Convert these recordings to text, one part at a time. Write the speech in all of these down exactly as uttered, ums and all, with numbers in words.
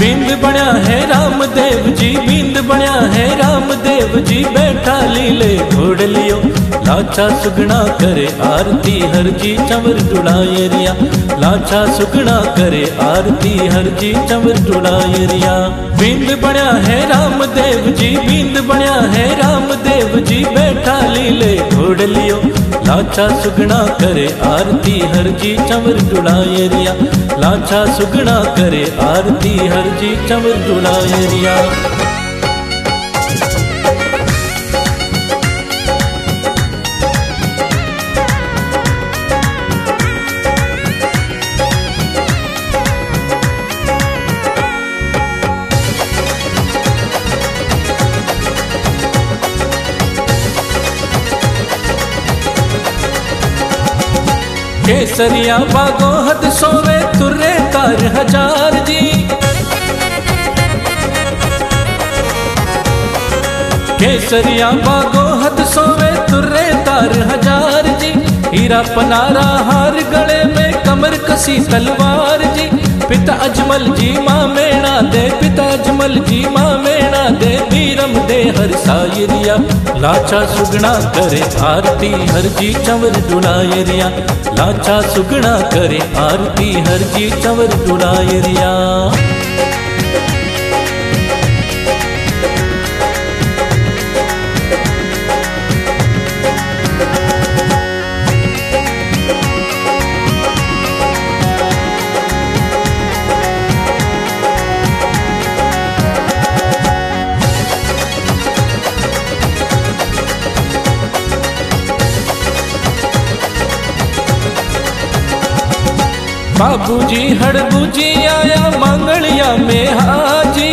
बिंद बनया है रामदेव जी, बिंद बनया है रामदेव जी, बैठा लीले घोड़ लियो। लाचा सुगना करे आरती हर जी चंवर डुलाए रिया, लाचा सुगना करे आरती हर जी चंवर डुलाए रिया। बिंद बनया है रामदेव जी, बिंद बनया है रामदेव जी, बैठा लीले घोड़ लियो। लाचा सुगना करे आरती हर जी चंवर डुलाए रिया, लाचा सुगना करे आरती हर जी चंवर डुलाए रिया। केसरिया बागो हद सोवे तुर्रे तार हजार जी, केसरिया बागो हद सोवे तुर्रे तार हजार जी। हीरा पनारा हार गले में कमर कसी तलवार जी। पिता अजमल जी माँ मेणा दे, पिता अजमल जी माँ मेणा दे, बीरम दे हर सायरिया। लाचा सुगना करे आरती हर जी चंवर डुलाए रिया, लाचा सुगना करे आरती हर जी चंवर डुलाए रिया। बाबूजी हड़बूजी आया मंगलिया में हाजी,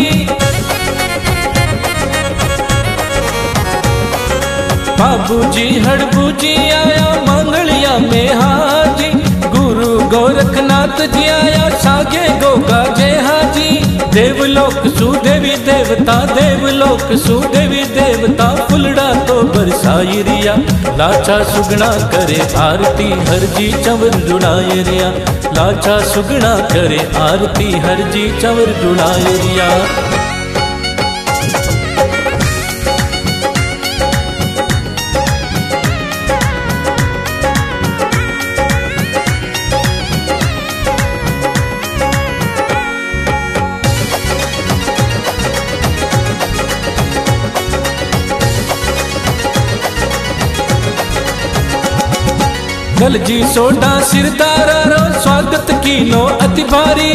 बाबूजी हड़बूजी आया मंगलिया में हाजी। गुरु गोरखनाथ जी आया सागे गोगा जय हाजी। देवलोक सुदेवी देवता, देवलोक सुदेवी देवता, फुलड़ा तो बरसाई रिया। लाचा सुगना करे आरती हर जी चंवर डुलाए रिया, लाचा सुगना करे आरती हर जी चंवर डुलाए रिया। गल जी सोडा सिरदारा रो स्वागत की नो अति भारी।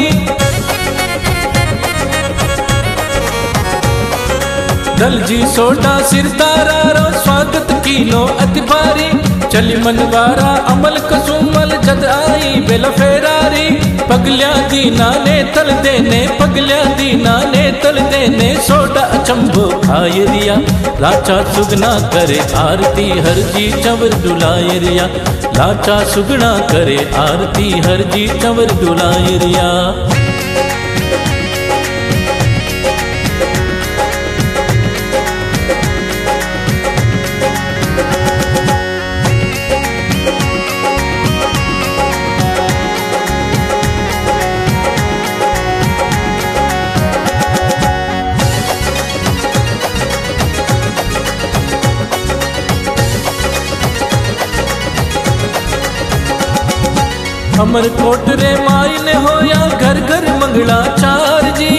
दल जी सोडा सिरदारा रो स्वागत की नो अति भारी। चली मनवारा अमल कसुमल जद आई बेला फेरारी। पगलिया दीना ने तल देने, पगलिया दीना ने तल देने, सोडा अचंभो खाए रिया। लाचा सुगना करे आरती हर जी चंवर डुलाए रिया, लाचा सुगना करे आरती हर जी चंवर डुलाए रिया। अमर कोट रे माई ने होया घर घर मंगला चार जी।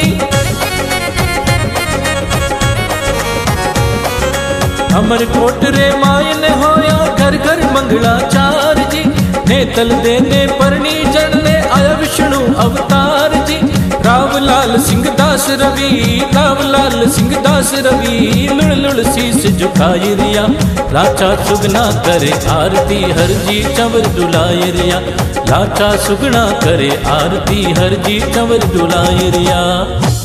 अमर कोट रे माई ने होया घर घर मंगला चार जी। नेतल देने परनी जड़ने आया विष्णु अवतार जी। रावलाल सिंह दास रवि, रावलाल सिंह दास रवि, लुड़ लुड़ शीस झुकाए रिया। लाचा सुगना करे आरती हर जी चंवर डुलाए रिया, लाचा सुगना करे आरती हर जी चंवर डुलाए रिया।